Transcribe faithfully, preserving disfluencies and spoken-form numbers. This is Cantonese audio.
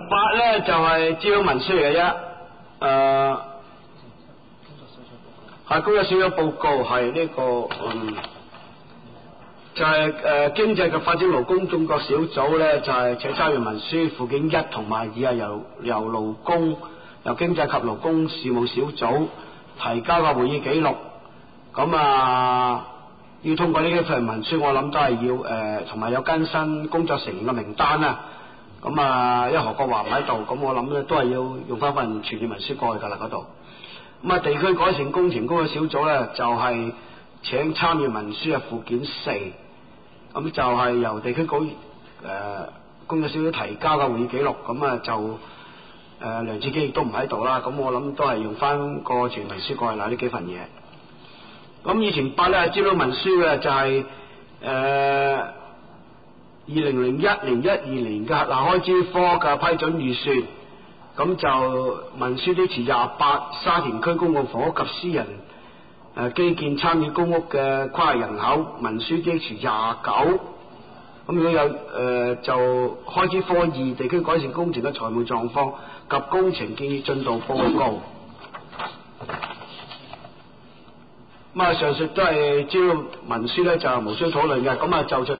八咧就係資料文書嚟嘅啫，誒、呃，係工作小組報告係呢、這個嗯。就係、是、誒、呃、經濟及發展勞工中國小組咧，就係請參閱文書附件一同埋二啊，由由勞工由經濟及勞工事務小組提交嘅會議記錄。咁啊，要通過呢幾份文書，我諗都係要誒，同、呃、埋有更新工作成員嘅名單啦。咁啊，因為何國華唔喺度，咁我諗咧都係要用翻份全頁文書過去㗎啦嗰度。咁啊，地區改善工程工作小組咧，就係、是、請參閱文書嘅附件四。咁就係由地區局誒工作小組提交嘅會議記錄，咁啊就誒、呃、梁志基亦都唔喺度啦，咁我諗都係用翻個全文書過嚟嗱呢幾份嘢。咁以前八咧係資料文書嘅就係誒二零零一年一二年嘅嗱開支科嘅批准預算，咁就文書啲詞廿八沙田區公共房屋及私人誒基建參與公屋嘅跨人口文書啲詞廿九，咁如果有誒、呃、就開支科二地區改善工程嘅財務狀況及工程建議進度報告。咁啊，上述都係資料文書咧，就無需討論嘅，咁啊就